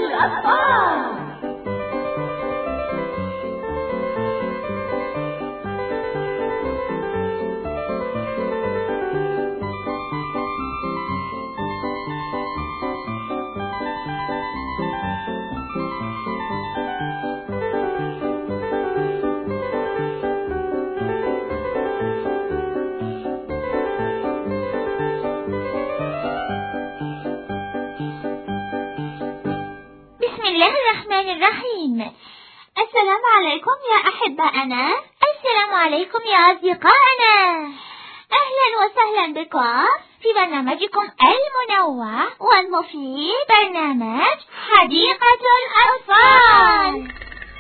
الأطفال. بسم الله الرحمن الرحيم. السلام عليكم يا أحبائنا. السلام عليكم يا أصدقائنا. أهلا وسهلا بكم في برنامجكم المنوع والمفيد، برنامج حديقة الأطفال.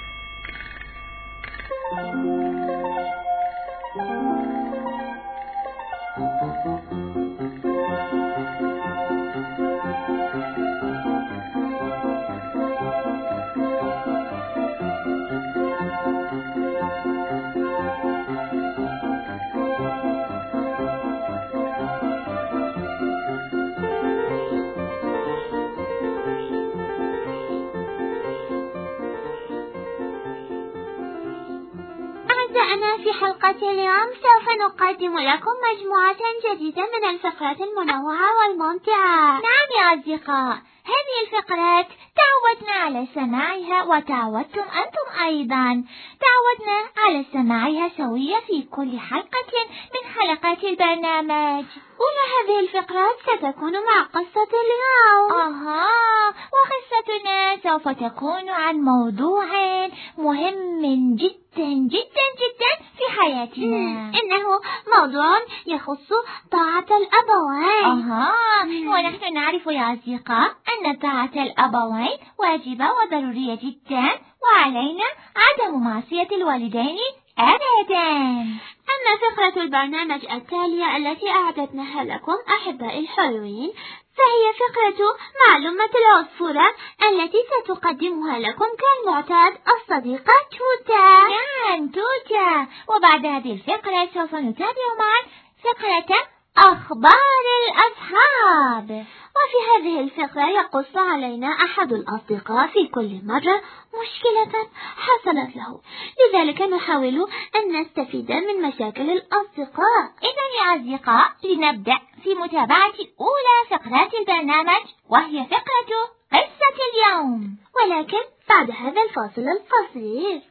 أعزائنا، في حلقة اليوم سوف نقدم لكم مجموعة جديدة من الفقرات المنوعة والممتعة. نعم يا أصدقاء، هذه الفقرات تعودنا على سماعها وتعودتم أنتم أيضا. تعودنا على سماعها سوية في كل حلقة من حلقات البرنامج. أولى هذه الفقرات ستكون مع قصة اليوم. وقصتنا سوف تكون عن موضوع مهم جدا جدا جدا في حياتنا. إنه موضوع يخص طاعة الأبوين. ونحن نعرف يا أصدقاء أن طاعة الأبوين واجبة وضرورية جدا، وعلينا عدم معصية الوالدين أبدا. أما فقرة البرنامج التالية التي أعددناها لكم أحبائي الحلوين، فهي فقرة معلومة العصفورة التي ستقدمها لكم كالمعتاد الصديقة توتا. نعم توتا. وبعد هذه الفقرة سوف نتابع معا فقرة أخبار الأصحاب. وفي هذه الفقرة يقص علينا أحد الأصدقاء في كل مرة مشكلة حصلت له، لذلك نحاول أن نستفيد من مشاكل الأصدقاء. إذن يا أصدقاء، لنبدأ في متابعة أولى فقرات البرنامج، وهي فقرة قصة اليوم، ولكن بعد هذا الفاصل القصير.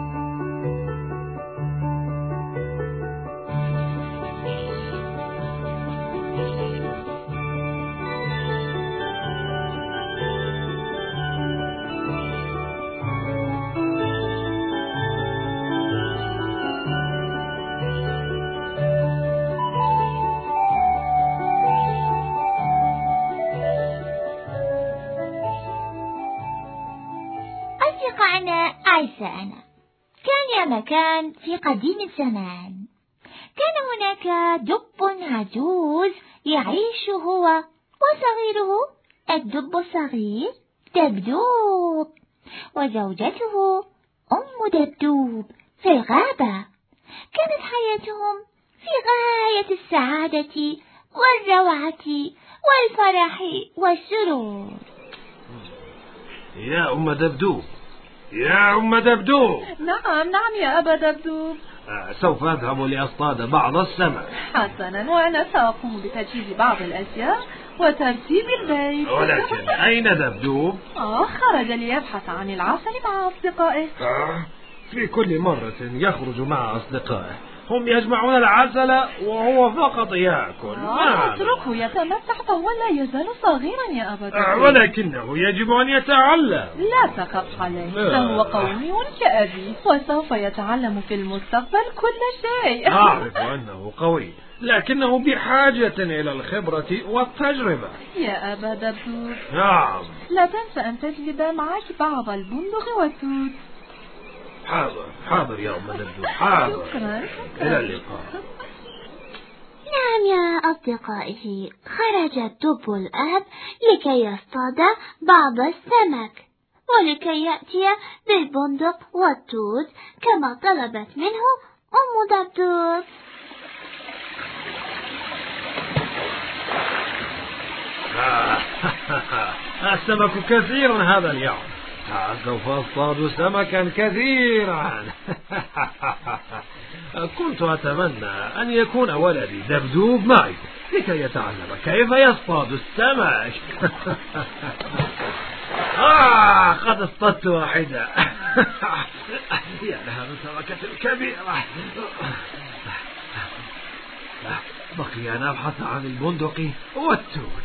أنا عايشة. كان يا مكان في قديم الزمان، كان هناك دب عجوز يعيش هو وصغيره الدب الصغير دبدوب، وزوجته أم دبدوب في الغابة. كانت حياتهم في غاية السعادة والروعة والفرح والسرور. يا أم دبدوب، يا أم دبدوب. نعم يا أبا دبدوب. سوف أذهب لأصطاد بعض السمك. حسنا، وأنا سأقوم بتجهيز بعض الأشياء وترتيب البيت. ولكن أين دبدوب؟ خرج ليبحث عن العسل مع أصدقائه. في كل مرة يخرج مع أصدقائه هم يجمعون العسل وهو فقط يأكل. اتركه يتمسح، فهو لا يزال صغيرا يا أبا دبدوب. ولكنه يجب أن يتعلم. لا تخف عليه، فهو قوي كأبي، وسوف يتعلم في المستقبل كل شيء. أعرف أنه قوي، لكنه بحاجة إلى الخبرة والتجربة. يا أبا دبدوب، نعم. لا تنسى أن تجلب معك بعض البندق والتوت. حاضر يا أم دبدوب، حاضر. شكرا. إلى اللقاء. نعم يا أصدقائه، خرج الدب الأب لكي يصطاد بعض السمك، ولكي يأتي بالبندق والتوت كما طلبت منه أم دبدوب. السمك كثيرا هذا اليوم. سوف أصطاد سمكا كثيرا. كنت أتمنى أن يكون ولدي دبدوب معي لكي يتعلم كيف يصطاد السمك. قد اصطدت واحدة. يا لها من سمكة كبيرة. بقي أن أبحث عن البندق والتوت.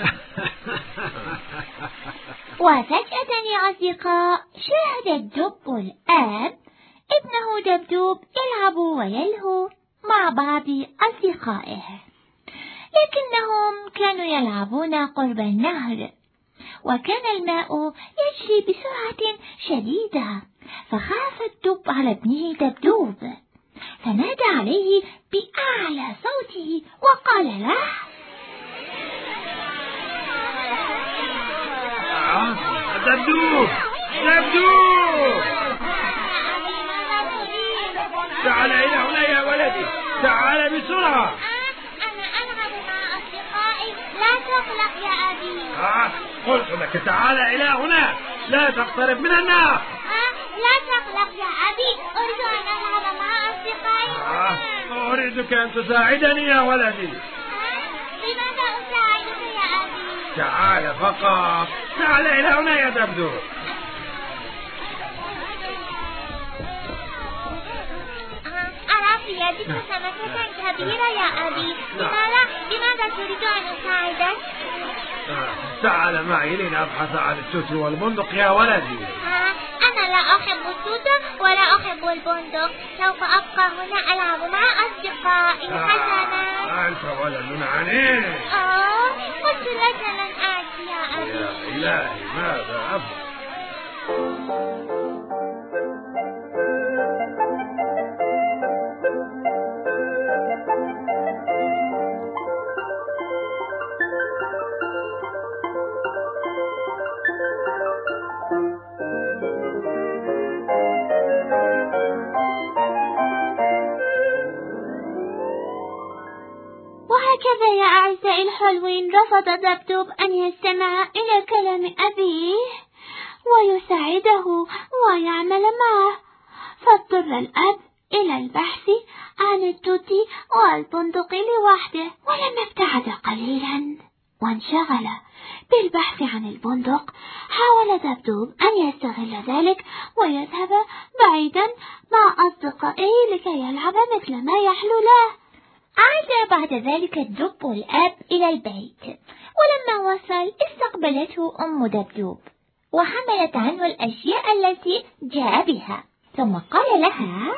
وفجأة يا أصدقاء شاهد الدب الآب ابنه دبدوب يلعب ويلهو مع بعض أصدقائه، لكنهم كانوا يلعبون قرب النهر، وكان الماء يجري بسرعة شديدة، فخاف الدب على ابنه دبدوب، فنادى عليه بأعلى صوته وقال له: دبدوب دبدوب، تعال إلى هنا يا ولدي، تعال بسرعة. أنا ألعب مع أصدقائي، لا تقلق يا أبي. قلت لك تعال إلى هنا، لا تقترب من النار. لا تقلق يا أبي، أريد أن ألعب مع أصدقائي. أريدك أن تساعدني يا ولدي. بماذا أساعدك يا أبي؟ تعال فقط، تعال إلى هنا يا دبدوب. أرى في يدك سمكة كبيرة يا أبي، لماذا تريد أن أساعدك؟ تعال معي لنبحث عن التوت والبندق يا ولدي. أنا لا أحب التوت ولا أحب البندق، سوف أبقى هنا ألعب مع أصدقائي. حسنا. أنت ولد عنيد. قلت لك لن آتي يا أبي. يا إلهي ماذا أفعل؟ وهكذا يا أعزائي الحلوين رفض دبدوب أن يستمع إلى كلام أبيه ويساعده ويعمل معه، فاضطر الأب إلى البحث عن التوت والبندق لوحده. ولما ابتعد قليلا وانشغل بالبحث عن البندق، حاول دبدوب أن يستغل ذلك ويذهب بعيدا مع أصدقائه لكي يلعب مثل ما يحلو له. عاد بعد ذلك الدب الآب إلى البيت، ولما وصل استقبلته أم دبدوب وحملت عنه الأشياء التي جاء بها، ثم قال لها: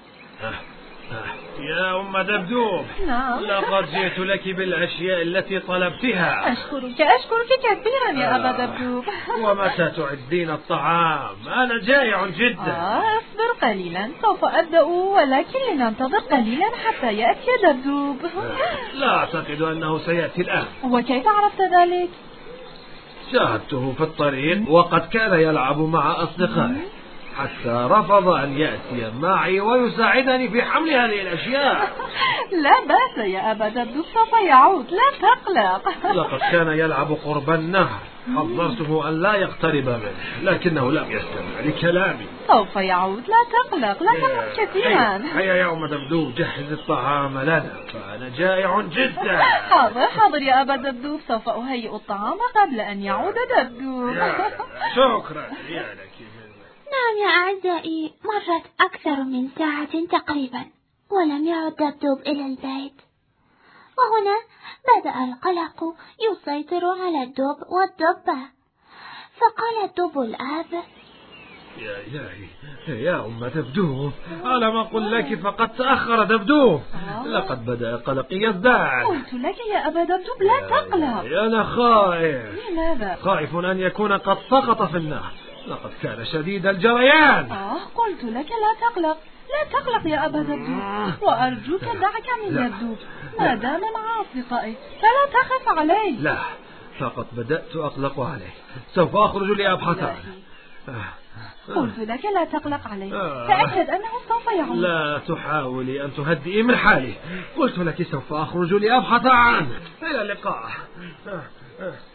يا أم دبدوب، نعم، لقد جئت لك بالأشياء التي طلبتها. أشكرك كثيرا يا أبا دبدوب. ومتى تعدين الطعام؟ أنا جائع جدا. اصبر قليلا، سوف أبدأ، ولكن لننتظر قليلا حتى يأتي دبدوب. لا أعتقد أنه سيأتي الآن. وكيف عرفت ذلك؟ شاهدته في الطريق وقد كان يلعب مع أصدقائه، حتى رفض أن يأتي معي ويساعدني في حمل هذه الأشياء. لا بأس يا أبا دبدوب، سوف يعود، لا تقلق. لقد كان يلعب قرب النهر، حذرته أن لا يقترب منه، لكنه لم يستمع لكلامي. سوف يعود، لا تقلق، لا تقلق كثيرا. هيا يا أم دبدوب، جهز الطعام لنا، فأنا جائع جدا. حاضر يا أبا دبدوب، سوف أهيئ الطعام قبل أن يعود دبدوب. شكرا يا لك. نعم يا أعزائي، مرت أكثر من ساعة تقريبا ولم يعد دبدوب إلى البيت، وهنا بدأ القلق يسيطر على الدب والدبة، فقال الدب الآب: يا إلهي يا أم دبدوب، على ما أقول لك فقد تأخر دبدوب، لقد بدأ قلقي يزداد. قلت لك يا أبا دبدوب لا تقلق. أنا خائف. لماذا؟ خائف أن يكون قد سقط في النهر، لقد كان شديد الجريان. قلت لك لا تقلق، لا تقلق يا أبا دبدوب، وأرجوك دعك من دبدوب ما دام مع أصدقائي، فلا تخف عليه. لا، فقد بدأت أقلق عليه، سوف أخرج لأبحث عنه. قلت لك لا تقلق عليه، تأكد أنه سوف يعود. لا تحاولي أن تهدئي من حالي، قلت لك سوف أخرج لأبحث عنه. إلى اللقاء.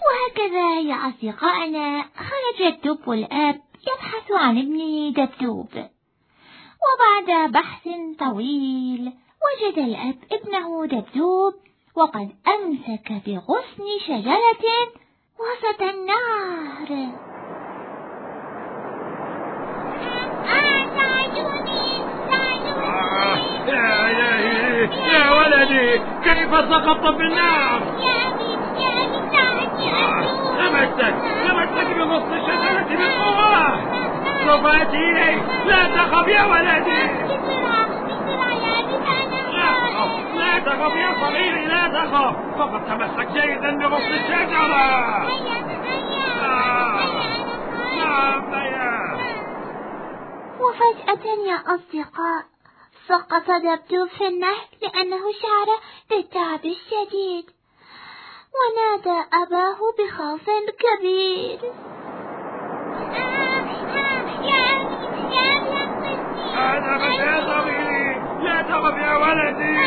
وهكذا يا أصدقائنا خرج الدب والأب يبحث عن ابنه دبدوب، وبعد بحث طويل وجد الأب ابنه دبدوب وقد أمسك بغصن شجرة وسط النهر. يا إلهي يا ولدي، كيف سقطت في النار؟ لمستك بغصن الشجرة بقوة. سوف أتي إليك، لا تخف يا ولدي. لا تخف يا صغيري، لا تخف، فقد تمسك جيدا بغصن الشجرة. نعم يا. وفجأة يا أصدقاء سقط دبدوب في النهر لأنه شعر بالتعب الشديد، ونادى أباه بخوف كبير. لا تخف يا ولدي،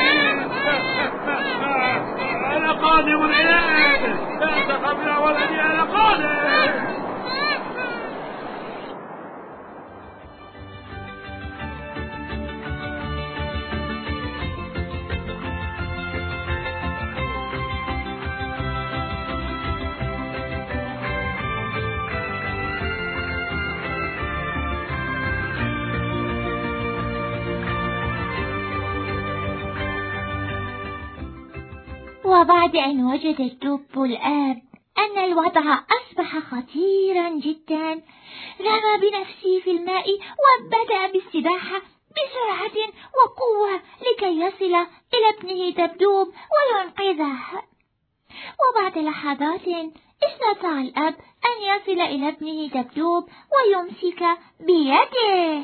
أنا قادم إليك. لا تخف يا ولدي، أنا قادم. وبعد أن وجد الدب الآب أن الوضع أصبح خطيرا جدا، رمى بنفسه في الماء وبدأ بالسباحة بسرعة وقوة لكي يصل إلى ابنه دبدوب وينقذه. وبعد لحظات استطاع الأب أن يصل إلى ابنه دبدوب ويمسك بيده.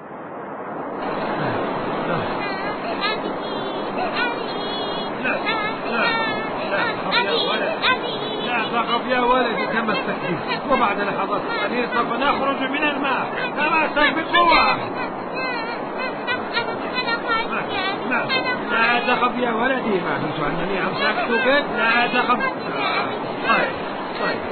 لا تخف يا ولدي، تمسك بي، وبعد لحظات قليلة سوف نخرج من الماء. تمسك بقوة. لا تخف يا ولدي، ما كنت أنني أمسكتك. لا تخف. طيب.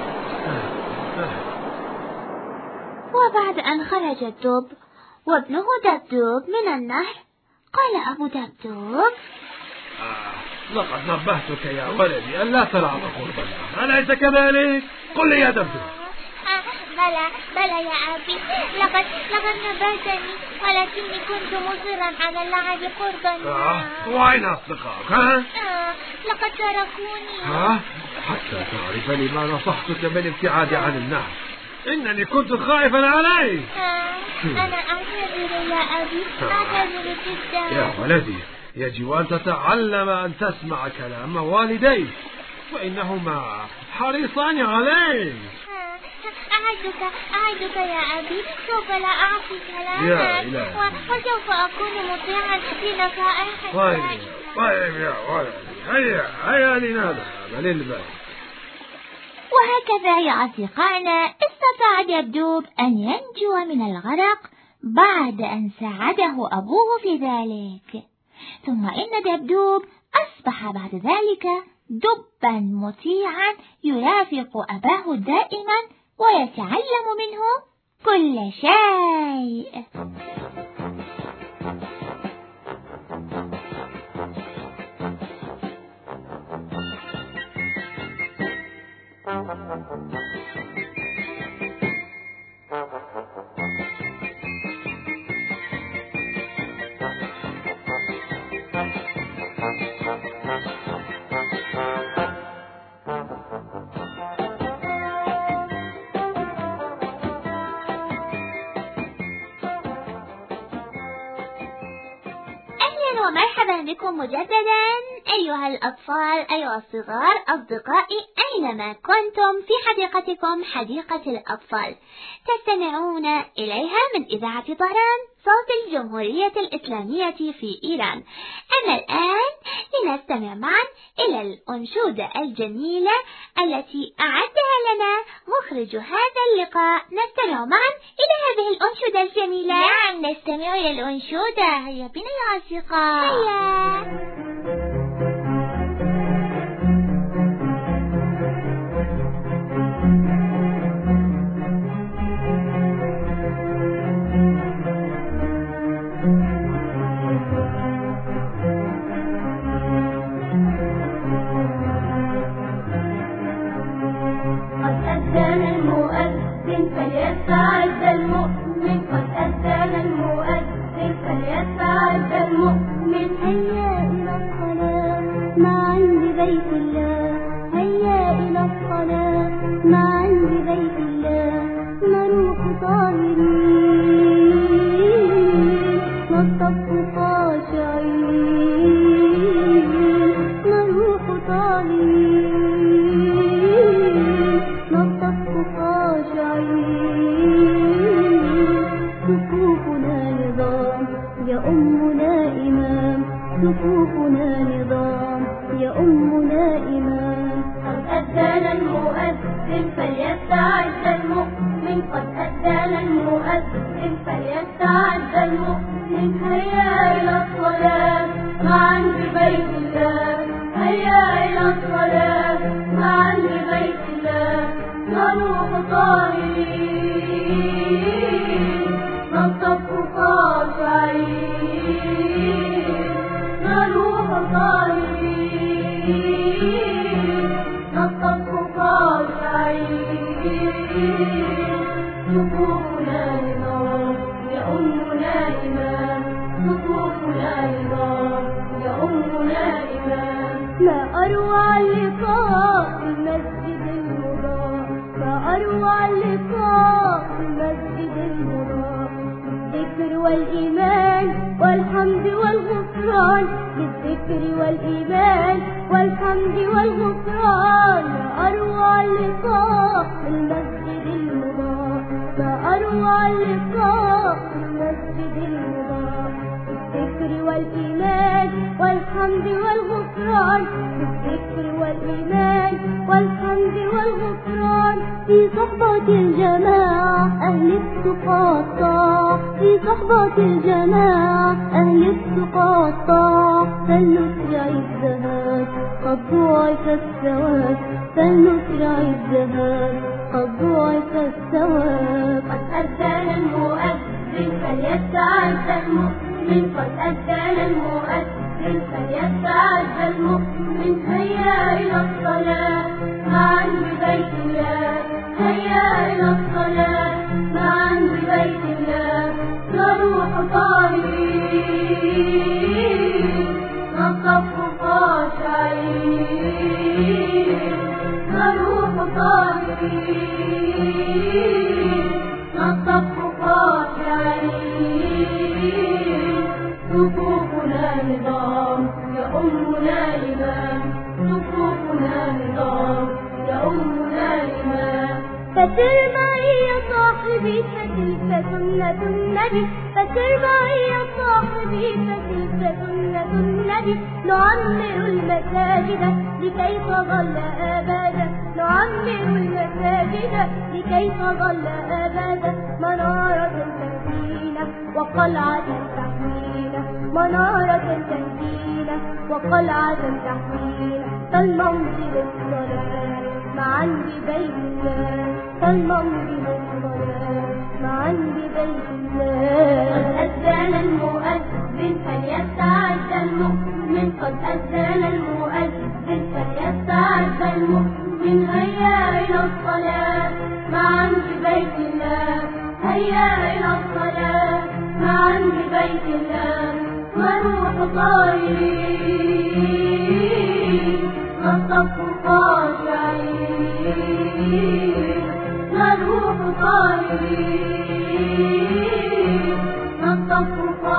وبعد أن خرج الدب وابنه دبدوب من النهر قال أبو دبدوب: لقد نبهتك يا ولدي ألا تلعب قرب النار، أليس كذلك؟ قل لي يا دبدوب. بلى يا أبي، لقد نبهتني، ولكني كنت مصرا على اللعب قرب النار. وأين أصدقائك؟ لقد تركوني. حتى تعرف لما نصحتك بالابتعاد عن النهر. إنني كنت خائفا عليك. أنا أعتذر يا أبي، أعتذر جدا. يا ولدي، يجب أن تتعلم أن تسمع كلام والديك، فإنهما حريصان عليك. أعدك يا أبي، سوف لا أعصي كلامك. يا إلهي، وسوف أكون مطيعا لنصائحك. طيب يا ولدي، هيا لنذهب للبيت. وهكذا يا أصدقائنا استطاع دبدوب أن ينجو من الغرق بعد أن ساعده أبوه في ذلك. ثم إن دبدوب أصبح بعد ذلك دبا مطيعا يرافق أباه دائما ويتعلم منه كل شيء. ومرحبا بكم مجددا أيها الأطفال، أيها الصغار، أصدقائي أينما كنتم في حديقتكم حديقة الأطفال تستمعون إليها من إذاعة طهران صوت الجمهورية الإسلامية في إيران. أما الآن لنستمع معا إلى الأنشودة الجميلة التي أعدها لنا مخرج هذا اللقاء. نستمع معا إلى هذه الأنشودة الجميلة. نعم، نستمع إلى الأنشودة. هيا بنا يا أصدقاء. هيا. فليستعد المؤمن قد أذن المؤذن فليستعد المؤمن هيا إلى الصلاة معا ببيت الله هيا إلى الصلاة معا ببيت الله نروح طاهرين نصطف خاشعين نروح طاهرين نصطف خاشعين صفوفنا نظام يؤمنا إمام صفوفنا نظام يؤمنا إمام قد أذن المؤذن فليستعد المؤمن قد أذن المؤذن فليستعد المؤمن هيا إلى الصلاة معا ببيت الله هيا إلى الصلاة معا ببيت الله نروح طاهرين نصطف خاشعين نروح طاهرين نصطف خاشعين صفوفنا نظام يؤمنا إمام صفوفنا نظام يؤمنا إمام ما أروع اللقاء في المسجد المضاء ما أروع اللقاء في المسجد المضاء بالذكر والإيمان والحمد والغفران بالذكر والإيمان والحمد والغفران ما أروع اللقاء في المسجد المضاء ما أروع اللقاء في المسجد المضاء بالذكر والإيمان والحمد والغفران بالذكر والإيمان والحمد والغفران في صحبة الجماعة أهل التقى الطاعة في صحبة الجماعة أهل التقى الطاعة فلنسرع الذهاب قد ضعف الثواب فلنسرع الذهاب قد ضعف الثواب قد أذن المؤذن فليستعد المؤمن قد أذن المؤذن فليستعد المؤمن هيا إلى الصلاة معا ببيت الله هيا إلى الصلاة معا ببيت الله نروح طاهرين نصطف خاشعين نروح طاهرين نصطف خاشعين صفوفنا نظام يؤمنا إمام صفوفنا نظام يؤمنا إمام فسر معي يا صاحبي فتلك سنة النبي فسر معي يا صاحبي فتلك سنة النبي نعمر المساجد لكي تظل أبدا نعمر المساجد لكي تظل أبدا منارة تهدينا وقلعة تحمينا منارة تهدينا وقلعة تحمينا فالموت للصلاة معا ببيت الله فالموت للصلاة معا ببيت الله قد أذن المؤذن فليستعد المؤمن قد أذن المؤذن فليستعد المؤمن هيا إلى الصلاة معا ببيت الله هيا إلى الصلاة معا ببيت الله نروح طاهرين نصطف خاشعين نروح طاهرين نصطف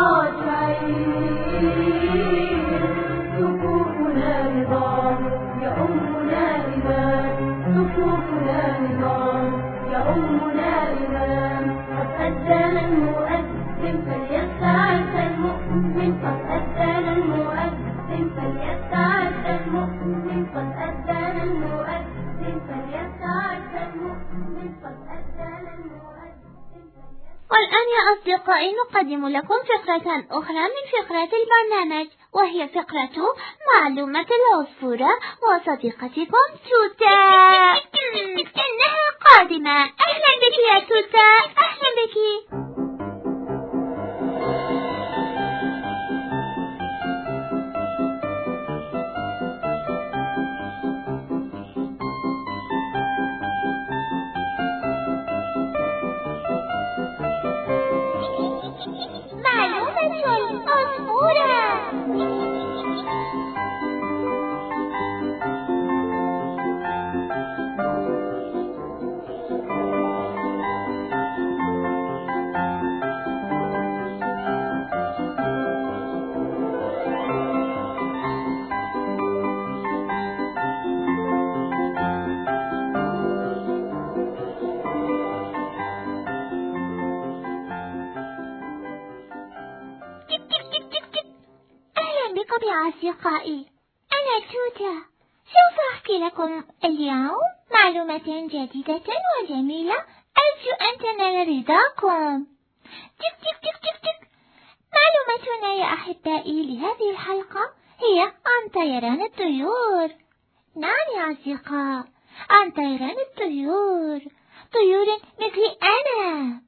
خاشعين صفوفنا نظام يؤمنا إمام صفوفنا نظام يؤمنا إمام قد أذن المؤذن فليستعد المؤمن قد أذن المؤذن فليستعد المؤمن قد أذن المؤذن فليستعد المؤمن قد أذن المؤذن. والآن يا أصدقائي نقدم لكم فقرة أخرى من فقرات البرنامج وهي فقرة معلومة العصفورة وصديقتكم توتا. إنها قادمة. أهلا بك يا توتا. أهلا بك. يا أصدقائي، أنا توتا. سوف أحكي لكم اليوم معلومة جديدة وجميلة، أرجو أن تنال رضاكم. تك تك تك تك تك. معلومتنا يا أحبائي لهذه الحلقة هي عن طيران الطيور. نعم يا أصدقاء، عن طيران الطيور، طيور مثل أنا.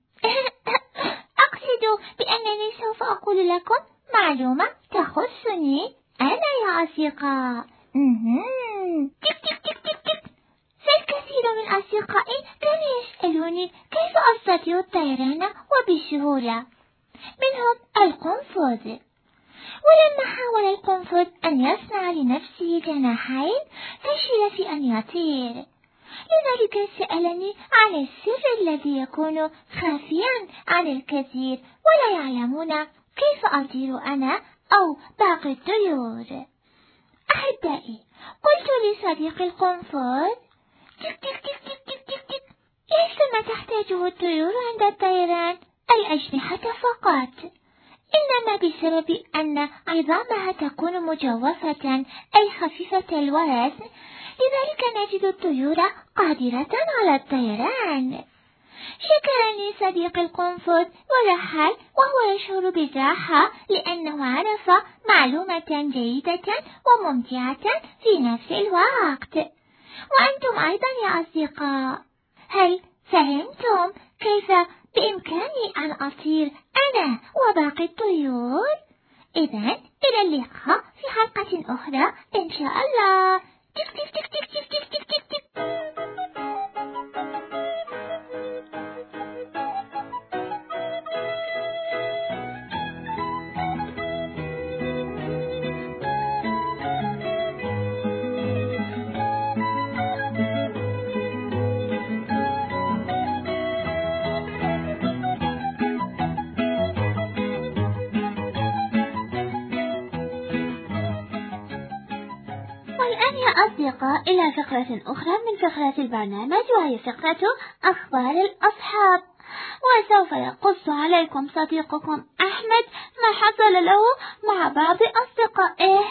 أقصد بأنني سوف أقول لكم معلومة تخصني أنا يا أصدقاء. تك تك تك تك تك. فالكثير من أصدقائي كانوا يسألوني كيف أستطيع الطيران وبسهولة، منهم القنفذ. ولما حاول القنفذ أن يصنع لنفسه جناحين فشل في أن يطير، لذلك سألني عن السر الذي يكون خافيا عن الكثير ولا يعلمون كيف أطير أنا أو باقي الطيور. أحبائي، قلت لصديقي القنفذ: تك تك تك تك تك تك تك. ليس ما تحتاجه الطيور عند الطيران الأجنحة فقط، إنما بسبب أن عظامها تكون مجوفة أي خفيفة الوزن، لذلك نجد الطيور قادرة على الطيران. شكرني صديقي القنفذ ورحل وهو يشعر بالراحة لأنه عرف معلومة جيدة وممتعة في نفس الوقت. وأنتم أيضا يا أصدقاء، هل فهمتم كيف بإمكاني أن أطير أنا وباقي الطيور؟ إذن إلى اللقاء في حلقة أخرى إن شاء الله. تك تك تك تك تك تك تك تك تك. والآن يا أصدقاء إلى فقرة أخرى من فقرات البرنامج، وهي فقرة أخبار الأصحاب. وسوف يقص عليكم صديقكم أحمد ما حصل له مع بعض أصدقائه.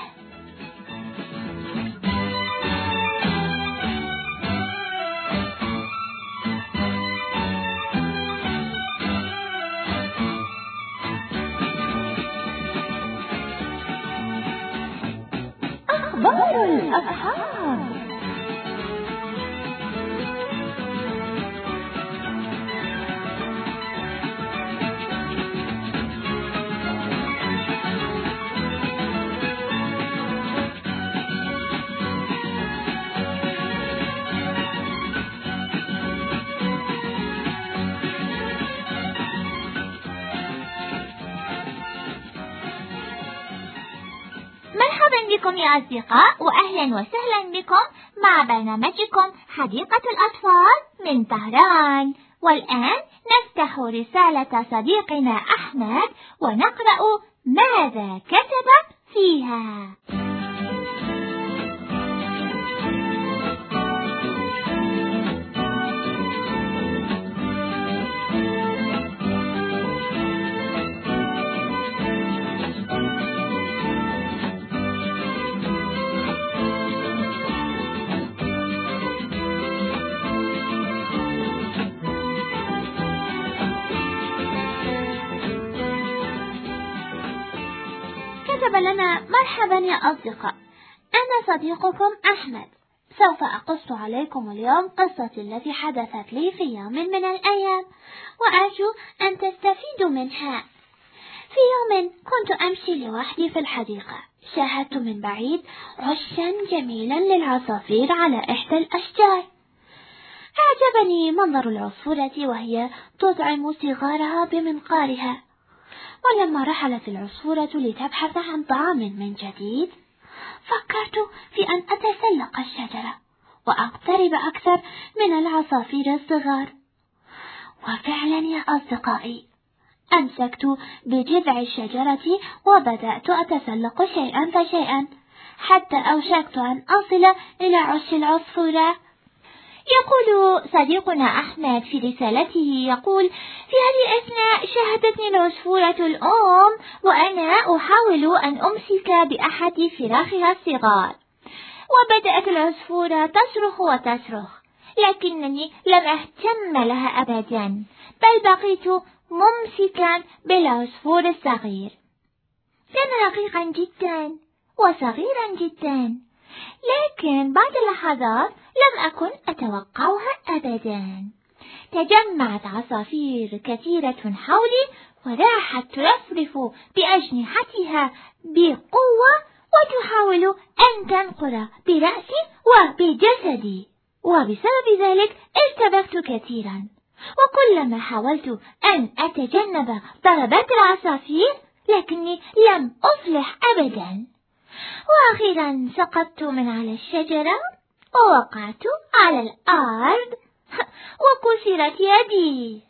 أخبار الأصحاب. مرحبا بكم يا أصدقاء، وأهلا وسهلا بكم مع برنامجكم حديقة الأطفال من طهران. والآن نفتح رسالة صديقنا أحمد ونقرأ ماذا كتب فيها. كتب لنا: مرحبا يا أصدقاء، أنا صديقكم أحمد. سوف أقص عليكم اليوم قصتي التي حدثت لي في يوم من الأيام، وأرجو أن تستفيدوا منها. في يوم كنت أمشي لوحدي في الحديقة، شاهدت من بعيد عشا جميلا للعصافير على إحدى الأشجار. أعجبني منظر العصفورة وهي تطعم صغارها بمنقارها. ولما رحلت العصفورة لتبحث عن طعام من جديد، فكرت في أن أتسلق الشجرة وأقترب أكثر من العصافير الصغار. وفعلا يا أصدقائي، أمسكت بجذع الشجرة وبدأت أتسلق شيئا فشيئا حتى أوشكت أن أصل إلى عش العصفورة. يقول صديقنا أحمد في رسالته، يقول: في هذه الأثناء شاهدتني العصفورة الأم وأنا أحاول أن أمسك بأحد فراخها الصغار، وبدأت العصفورة تصرخ وتصرخ، لكنني لم أهتم لها أبدا، بل بقيت ممسكا بالعصفور الصغير. كان رقيقا جدا وصغيرا جدا، لكن بعد لحظات لم أكن أتوقعها أبدا. تجمعت عصافير كثيرة حولي وراحت ترفرف بأجنحتها بقوة وتحاول أن تنقر برأسي وبجسدي، وبسبب ذلك ارتبكت كثيرا، وكلما حاولت أن أتجنب ضربات العصافير لكني لم أفلح أبدا، وأخيرا سقطت من على الشجرة ووقعت على الأرض وكسرت يدي.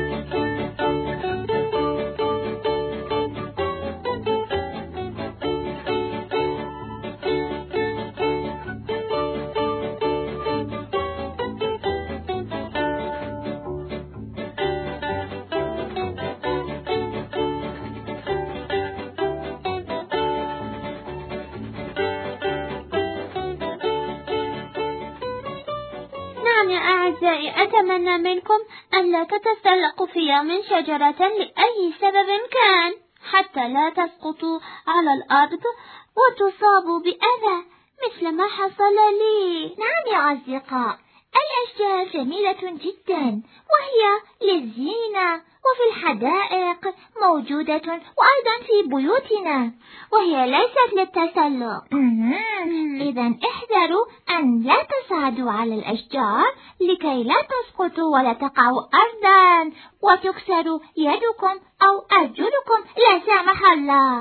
يا أعزائي، أتمنى منكم أن لا تتسلقوا في يوم شجرة لأي سبب كان، حتى لا تسقطوا على الأرض وتصابوا بأذى مثل ما حصل لي. نعم يا أصدقاء، الأشجار جميلة جدا وهي للزينة، وفي الحدائق موجودة وأيضا في بيوتنا، وهي ليست للتسلق. إذا احذروا أن لا تصعدوا على الأشجار لكي لا تسقطوا ولا تقعوا أرضا وتكسروا يدكم أو أرجلكم لا سمح الله.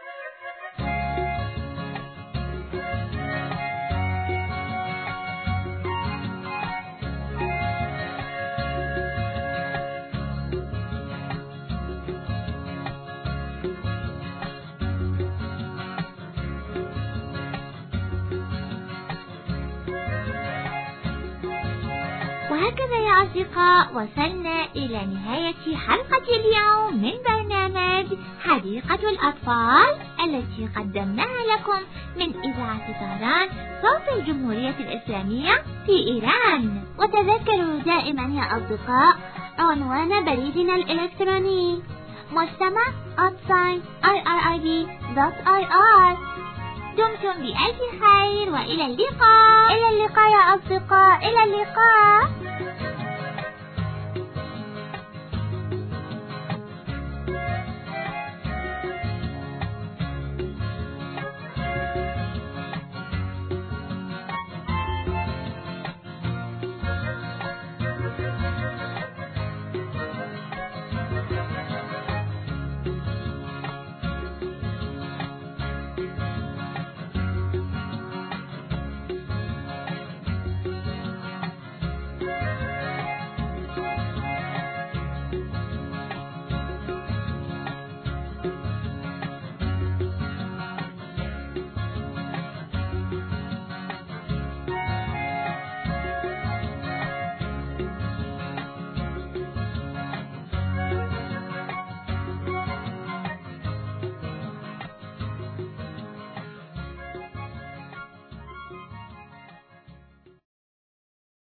وهكذا يا أصدقاء وصلنا إلى نهاية حلقة اليوم من برنامج حديقة الأطفال التي قدمناها لكم من إذاعة طهران صوت الجمهورية الإسلامية في إيران. وتذكروا دائما يا أصدقاء عنوان بريدنا الإلكتروني مستمع@irib.ir. دمتم بألف خير وإلى اللقاء. إلى اللقاء يا أصدقاء، إلى اللقاء.